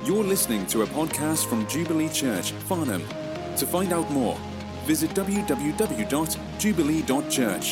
You're listening to a podcast from Jubilee Church, Farnham. To find out more, visit www.jubilee.church.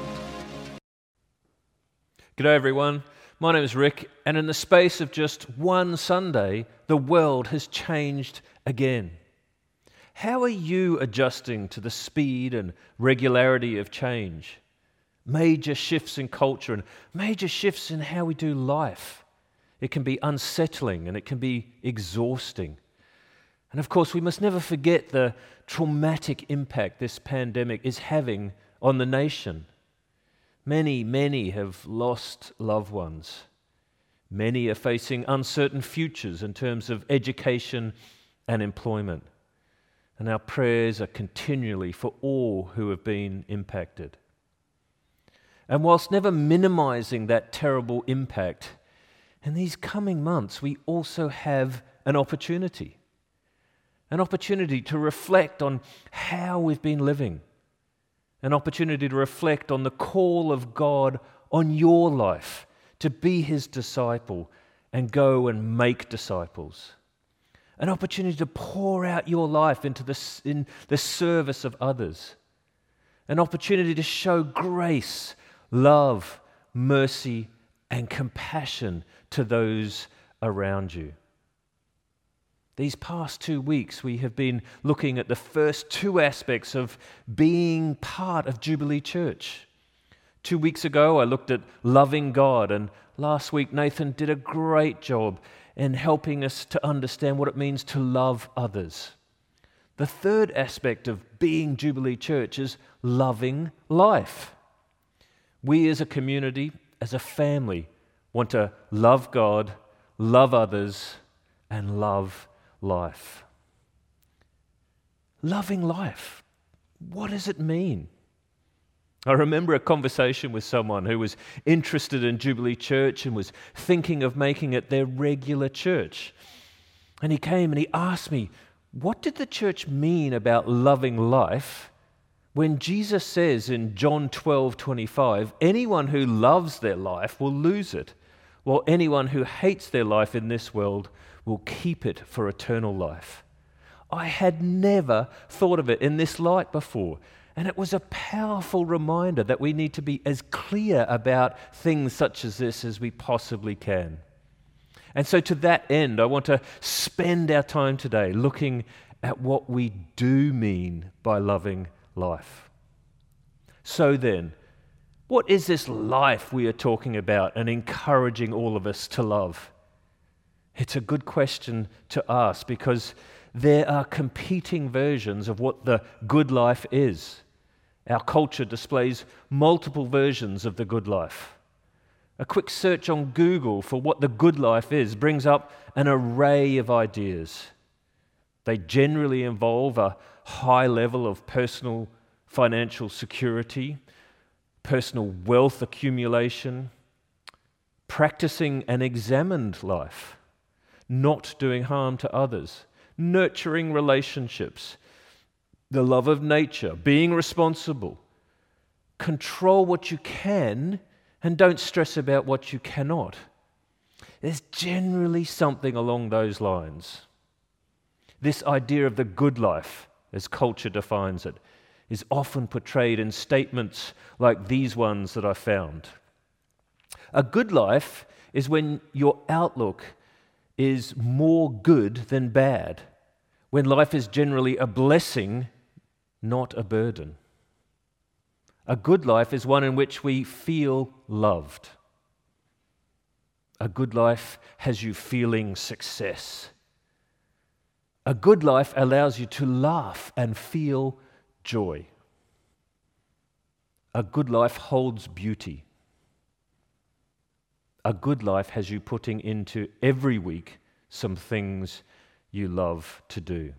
G'day everyone, my name is Rick, and in the space of just one Sunday, the world has changed again. How are you adjusting to the speed and regularity of change? Major shifts in culture and major shifts in how we do life. It can be unsettling and it can be exhausting. And of course, we must never forget the traumatic impact this pandemic is having on the nation. Many have lost loved ones. Many are facing uncertain futures in terms of education and employment. And our prayers are continually for all who have been impacted. And whilst never minimizing that terrible impact, in these coming months we also have an opportunity to reflect on how we've been living, an opportunity to reflect on the call of God on your life to be His disciple and go and make disciples. An opportunity to pour out your life in the service of others. An opportunity to show grace, love, mercy, and compassion to those around you. These past 2 weeks, we have been looking at the first two aspects of being part of Jubilee Church. 2 weeks ago, I looked at loving God, and last week, Nathan did a great job in helping us to understand what it means to love others. The third aspect of being Jubilee Church is loving life. We as a community, as a family, want to love God, love others, and love life. Loving life. What does it mean? I remember a conversation with someone who was interested in Jubilee Church and was thinking of making it their regular church. And he came and he asked me, what did the church mean about loving life when Jesus says in John 12:25, anyone who loves their life will lose it, while anyone who hates their life in this world will keep it for eternal life? I had never thought of it in this light before. And it was a powerful reminder that we need to be as clear about things such as this as we possibly can. And so to that end, I want to spend our time today looking at what we do mean by loving life. So then, what is this life we are talking about and encouraging all of us to love? It's a good question to ask because there are competing versions of what the good life is. Our culture displays multiple versions of the good life. A quick search on Google for what the good life is brings up an array of ideas. They generally involve a high level of personal financial security, personal wealth accumulation, practicing an examined life, not doing harm to others, nurturing relationships, the love of nature, being responsible, control what you can and don't stress about what you cannot. There's generally something along those lines. This idea of the good life, as culture defines it, is often portrayed in statements like these ones that I found. A good life is when your outlook is more good than bad, when life is generally a blessing, not a burden. A good life is one in which we feel loved. A good life has you feeling success. A good life allows you to laugh and feel joy. A good life holds beauty. A good life has you putting into every week some things you love to do.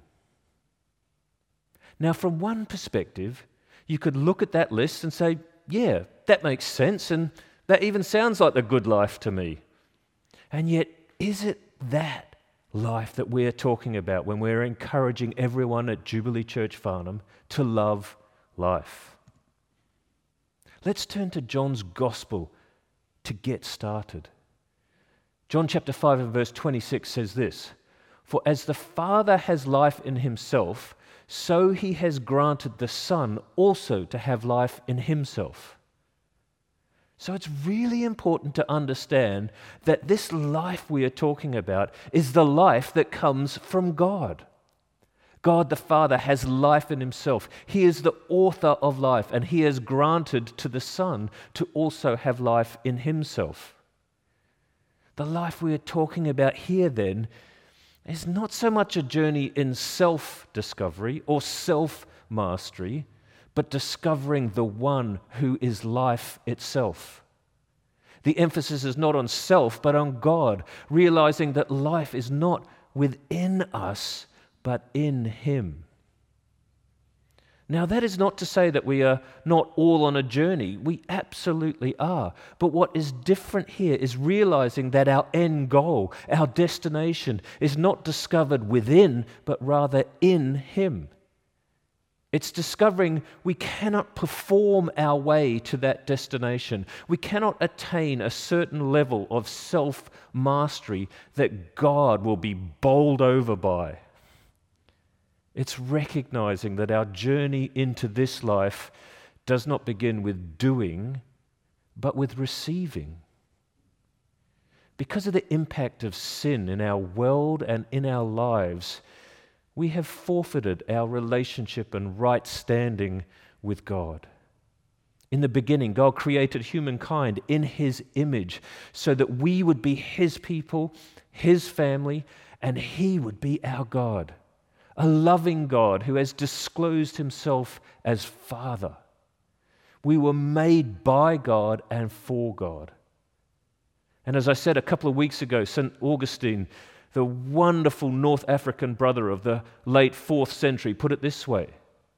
Now, from one perspective, you could look at that list and say, yeah, that makes sense, and that even sounds like the good life to me. And yet, is it that life that we're talking about when we're encouraging everyone at Jubilee Church Farnham to love life? Let's turn to John's Gospel to get started. John chapter 5 and verse 26 says this, For as the Father has life in himself, so he has granted the Son also to have life in himself. So it's really important to understand that this life we are talking about is the life that comes from God. God the Father has life in himself. He is the author of life, and he has granted to the Son to also have life in himself. The life we are talking about here, then, is not so much a journey in self-discovery or self-mastery, but discovering the one who is life itself. The emphasis is not on self, but on God, realizing that life is not within us, but in him. Now, that is not to say that we are not all on a journey. We absolutely are. But what is different here is realizing that our end goal, our destination, is not discovered within, but rather in him. It's discovering we cannot perform our way to that destination. We cannot attain a certain level of self-mastery that God will be bowled over by. It's recognizing that our journey into this life does not begin with doing, but with receiving. Because of the impact of sin in our world and in our lives, we have forfeited our relationship and right standing with God. In the beginning, God created humankind in his image so that we would be his people, his family, and he would be our God. A loving God who has disclosed himself as Father. We were made by God and for God. And as I said a couple of weeks ago, St. Augustine, the wonderful North African brother of the late 4th century, put it this way: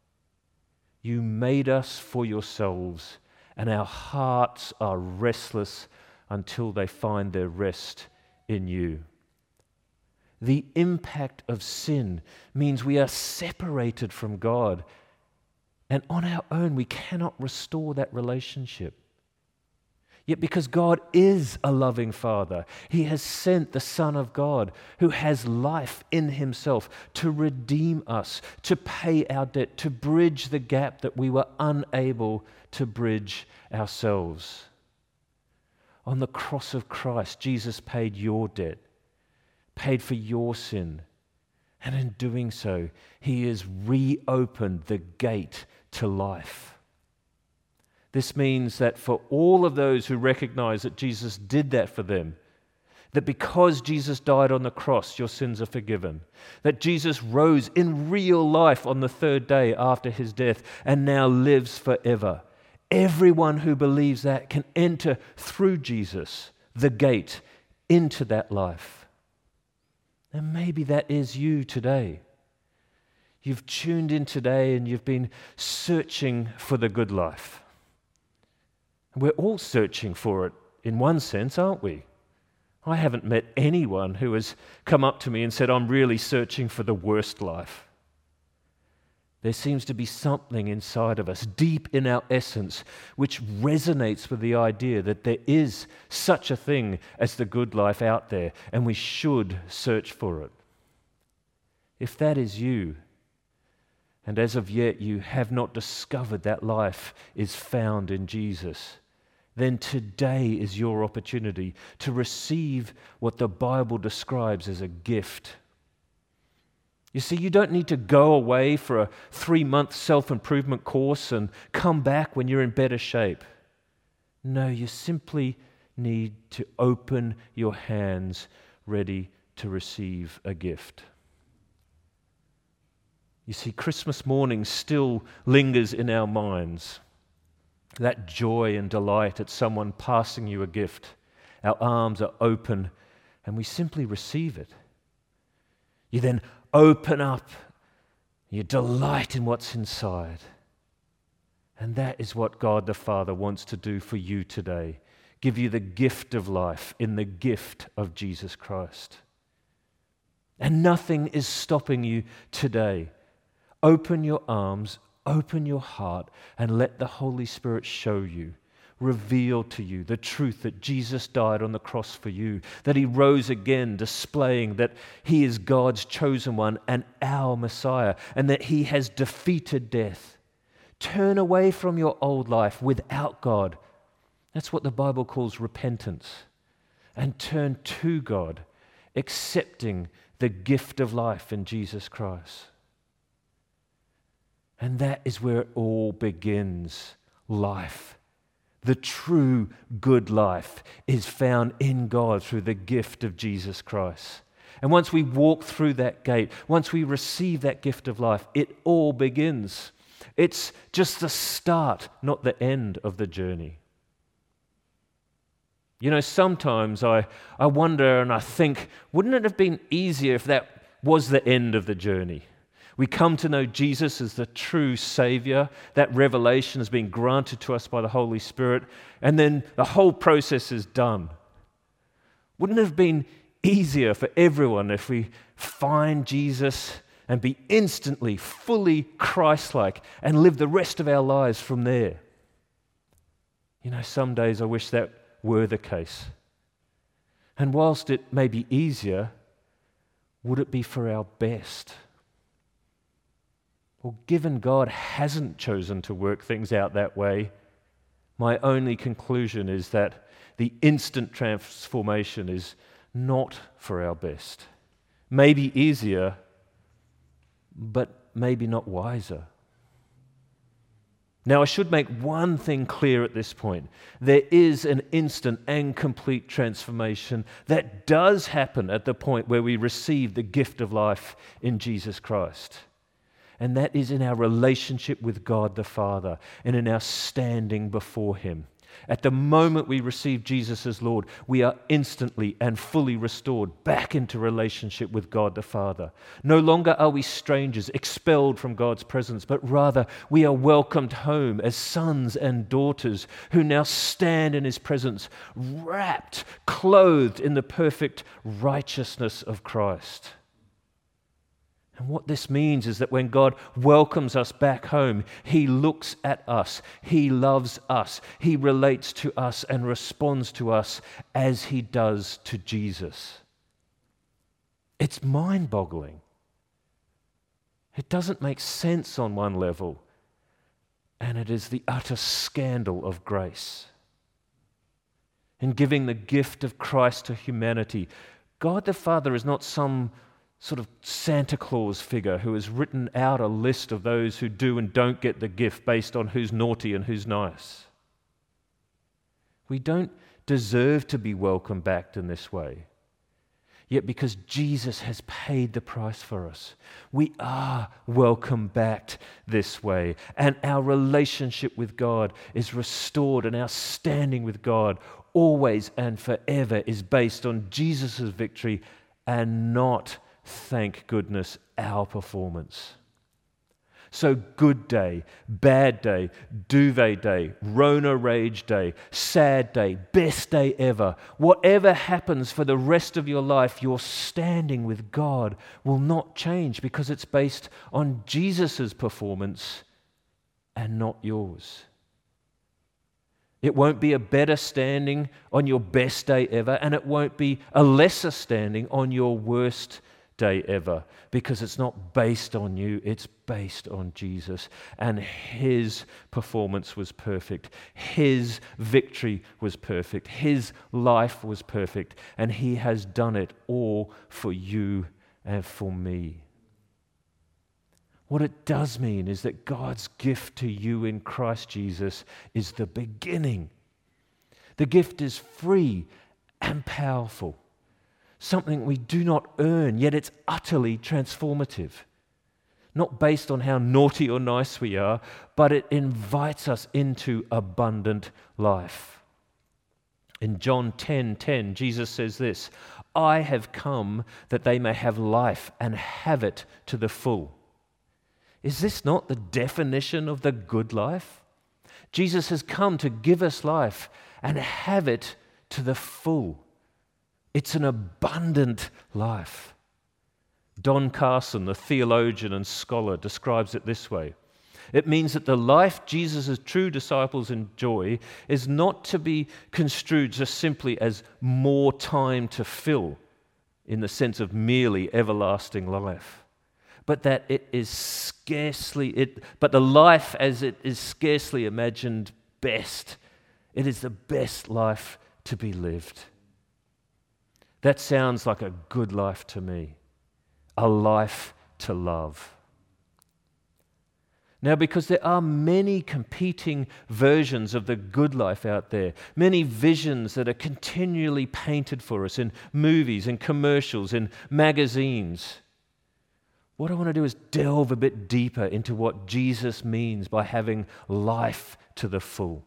"You made us for yourselves, and our hearts are restless until they find their rest in you." The impact of sin means we are separated from God, and on our own we cannot restore that relationship. Yet because God is a loving Father, he has sent the Son of God who has life in himself to redeem us, to pay our debt, to bridge the gap that we were unable to bridge ourselves. On the cross of Christ, Jesus paid your debt, paid for your sin, and in doing so, he has reopened the gate to life. This means that for all of those who recognize that Jesus did that for them, that because Jesus died on the cross, your sins are forgiven, that Jesus rose in real life on the 3rd day after his death and now lives forever. Everyone who believes that can enter through Jesus, the gate, into that life. And maybe that is you today. You've tuned in today and you've been searching for the good life. We're all searching for it in one sense, aren't we? I haven't met anyone who has come up to me and said, "I'm really searching for the worst life." There seems to be something inside of us, deep in our essence, which resonates with the idea that there is such a thing as the good life out there, and we should search for it. If that is you, and as of yet you have not discovered that life is found in Jesus, then today is your opportunity to receive what the Bible describes as a gift. You see, you don't need to go away for a 3-month self-improvement course and come back when you're in better shape. No, you simply need to open your hands ready to receive a gift. You see, Christmas morning still lingers in our minds. That joy and delight at someone passing you a gift. Our arms are open and we simply receive it. You then open up, you delight in what's inside. And that is what God the Father wants to do for you today. Give you the gift of life in the gift of Jesus Christ. And nothing is stopping you today. Open your arms, open your heart, and let the Holy Spirit show you. revealed to you the truth that Jesus died on the cross for you, that he rose again, displaying that he is God's chosen one and our Messiah, and that he has defeated death. Turn away from your old life without God. That's what the Bible calls repentance. And turn to God, accepting the gift of life in Jesus Christ. And that is where it all begins, life. The true good life is found in God through the gift of Jesus Christ. And once we walk through that gate, once we receive that gift of life, it all begins. It's just the start, not the end of the journey. You know, sometimes I wonder and I think, wouldn't it have been easier if that was the end of the journey? We come to know Jesus as the true Savior. That revelation has been granted to us by the Holy Spirit, and then the whole process is done. Wouldn't it have been easier for everyone if we find Jesus and be instantly, fully Christ-like and live the rest of our lives from there? You know, some days I wish that were the case. And whilst it may be easier, would it be for our best? Well, given God hasn't chosen to work things out that way, my only conclusion is that the instant transformation is not for our best. Maybe easier, but maybe not wiser. Now, I should make one thing clear at this point. There is an instant and complete transformation that does happen at the point where we receive the gift of life in Jesus Christ. And that is in our relationship with God the Father and in our standing before Him. At the moment we receive Jesus as Lord, we are instantly and fully restored back into relationship with God the Father. No longer are we strangers, expelled from God's presence, but rather we are welcomed home as sons and daughters who now stand in His presence, wrapped, clothed in the perfect righteousness of Christ. And what this means is that when God welcomes us back home, He looks at us, He loves us, He relates to us and responds to us as He does to Jesus. It's mind-boggling. It doesn't make sense on one level, and it is the utter scandal of grace. In giving the gift of Christ to humanity, God the Father is not some sort of Santa Claus figure who has written out a list of those who do and don't get the gift based on who's naughty and who's nice. We don't deserve to be welcomed back in this way. Yet because Jesus has paid the price for us, we are welcomed back this way. And our relationship with God is restored, and our standing with God always and forever is based on Jesus' victory and not, thank goodness, our performance. So good day, bad day, duvet day, Rona rage day, sad day, best day ever, whatever happens for the rest of your life, your standing with God will not change because it's based on Jesus' performance and not yours. It won't be a better standing on your best day ever, and it won't be a lesser standing on your worst day ever, because it's not based on you, it's based on Jesus. And His performance was perfect. His victory was perfect. His life was perfect. And He has done it all for you and for me. What it does mean is that God's gift to you in Christ Jesus is the beginning. The gift is free and powerful. Something we do not earn, yet it's utterly transformative. Not based on how naughty or nice we are, but it invites us into abundant life. In John 10:10, Jesus says this, "I have come that they may have life and have it to the full." Is this not the definition of the good life? Jesus has come to give us life and have it to the full. It's an abundant life. Don Carson, the theologian and scholar, describes it this way. It means that the life Jesus' true disciples enjoy is not to be construed just simply as more time to fill in the sense of merely everlasting life, but that it is but the life as it is scarcely imagined best. It is the best life to be lived. That sounds like a good life to me, a life to love. Now, because there are many competing versions of the good life out there, many visions that are continually painted for us in movies, in commercials, in magazines, what I want to do is delve a bit deeper into what Jesus means by having life to the full.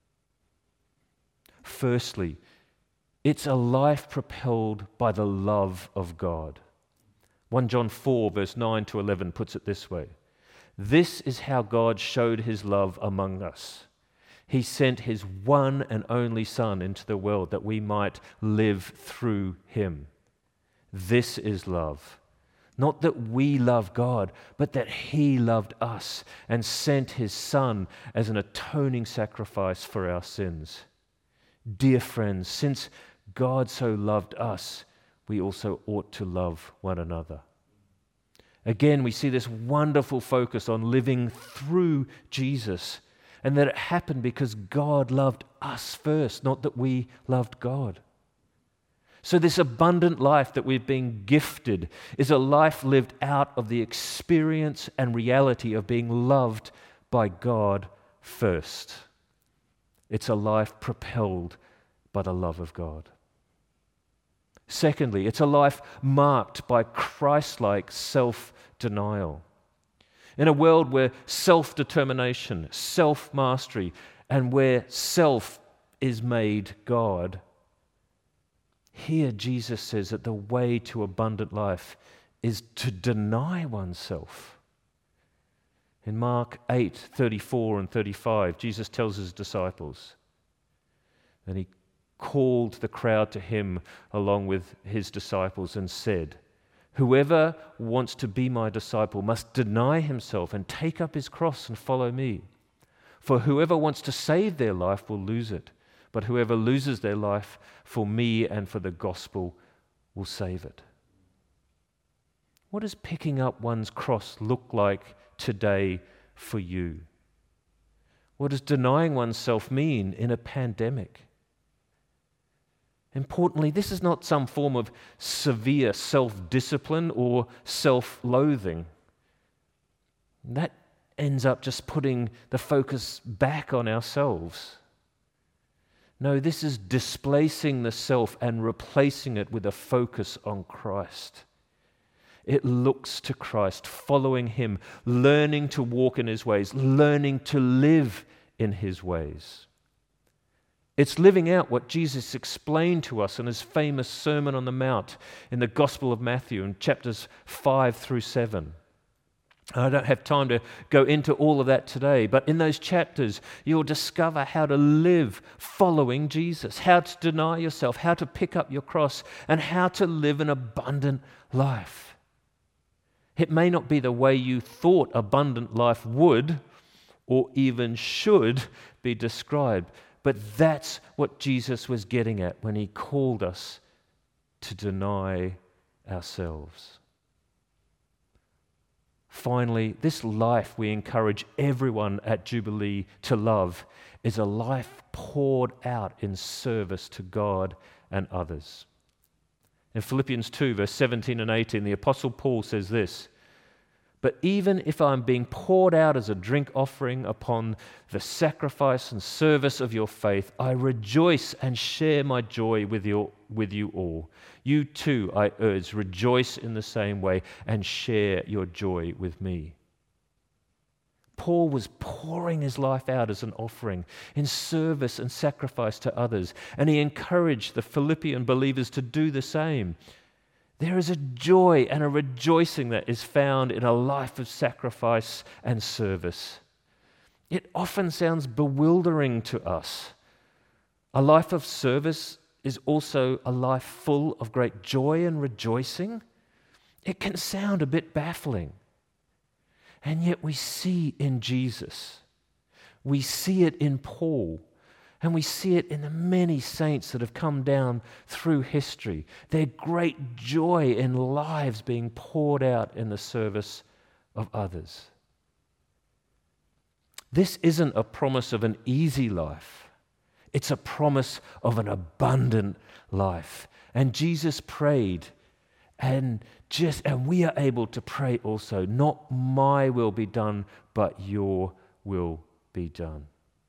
Firstly, it's a life propelled by the love of God. 1 John 4, verse 9 to 11 puts it this way. This is how God showed his love among us. He sent his one and only Son into the world that we might live through him. This is love. Not that we love God, but that he loved us and sent his Son as an atoning sacrifice for our sins. Dear friends, since God so loved us, we also ought to love one another. Again, we see this wonderful focus on living through Jesus, and that it happened because God loved us first, not that we loved God. So this abundant life that we've been gifted is a life lived out of the experience and reality of being loved by God first. It's a life propelled by the love of God. Secondly, it's a life marked by Christ-like self-denial. In a world where self-determination, self-mastery, and where self is made God, here Jesus says that the way to abundant life is to deny oneself. In Mark 8:34 and 35, Jesus tells his disciples, and he called the crowd to him along with his disciples and said, whoever wants to be my disciple must deny himself and take up his cross and follow me. For whoever wants to save their life will lose it, but whoever loses their life for me and for the gospel will save it. What does picking up one's cross look like today for you? What does denying oneself mean in a pandemic? Importantly, this is not some form of severe self-discipline or self-loathing. That ends up just putting the focus back on ourselves. No, this is displacing the self and replacing it with a focus on Christ. It looks to Christ, following him, learning to walk in his ways, learning to live in his ways. It's living out what Jesus explained to us in his famous Sermon on the Mount in the Gospel of Matthew in chapters 5 through 7. I don't have time to go into all of that today, but in those chapters, you'll discover how to live following Jesus, how to deny yourself, how to pick up your cross, and how to live an abundant life. It may not be the way you thought abundant life would or even should be described, but that's what Jesus was getting at when he called us to deny ourselves. Finally, this life we encourage everyone at Jubilee to love is a life poured out in service to God and others. In Philippians 2, verse 17 and 18, the Apostle Paul says this, but even if I'm being poured out as a drink offering upon the sacrifice and service of your faith, I rejoice and share my joy with you all. You too, I urge, rejoice in the same way and share your joy with me. Paul was pouring his life out as an offering in service and sacrifice to others, and he encouraged the Philippian believers to do the same. There is a joy and a rejoicing that is found in a life of sacrifice and service. It often sounds bewildering to us. A life of service is also a life full of great joy and rejoicing. It can sound a bit baffling. And yet we see in Jesus, we see it in Paul, and we see it in the many saints that have come down through history. Their great joy in lives being poured out in the service of others. This isn't a promise of an easy life. It's a promise of an abundant life. And Jesus prayed, and we are able to pray also, not my will be done, but your will be done.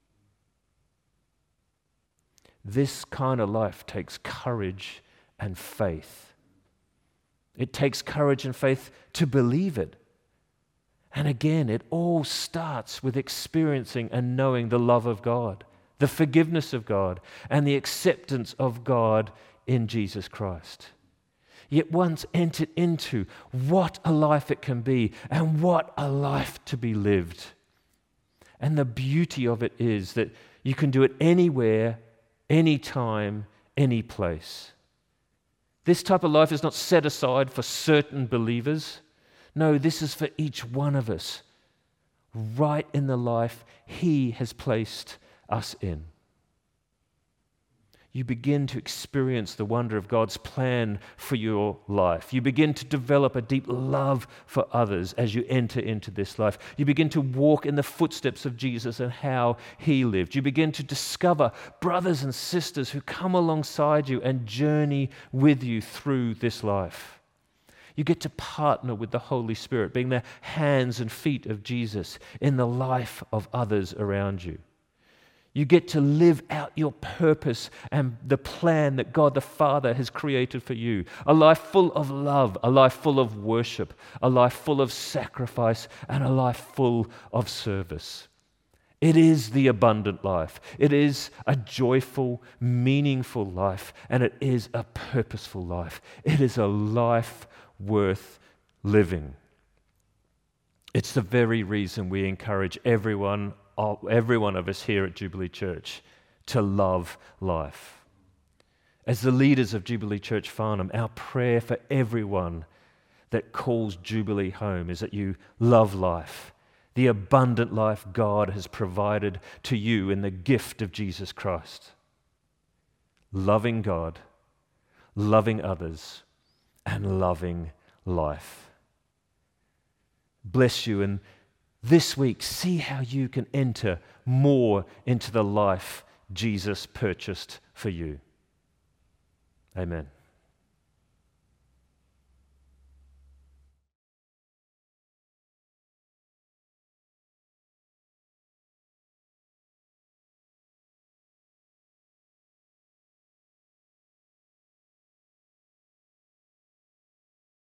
This kind of life takes courage and faith. It takes courage and faith to believe it. And again, it all starts with experiencing and knowing the love of God, the forgiveness of God, and the acceptance of God in Jesus Christ. Yet once entered into, what a life it can be, and what a life to be lived. And the beauty of it is that you can do it anywhere, anytime, any place. This type of life is not set aside for certain believers. No, this is for each one of us, right in the life He has placed us in. You begin to experience the wonder of God's plan for your life. You begin to develop a deep love for others as you enter into this life. You begin to walk in the footsteps of Jesus and how He lived. You begin to discover brothers and sisters who come alongside you and journey with you through this life. You get to partner with the Holy Spirit, being the hands and feet of Jesus in the life of others around you. You get to live out your purpose and the plan that God the Father has created for you. A life full of love, a life full of worship, a life full of sacrifice, and a life full of service. It is the abundant life. It is a joyful, meaningful life, and it is a purposeful life. It is a life worth living. It's the very reason we encourage every one of us here at Jubilee Church to love life. As the leaders of Jubilee Church Farnham, our prayer for everyone that calls Jubilee home is that you love life, the abundant life God has provided to you in the gift of Jesus Christ. Loving God, loving others, and loving life. Bless you, and this week, see how you can enter more into the life Jesus purchased for you. Amen.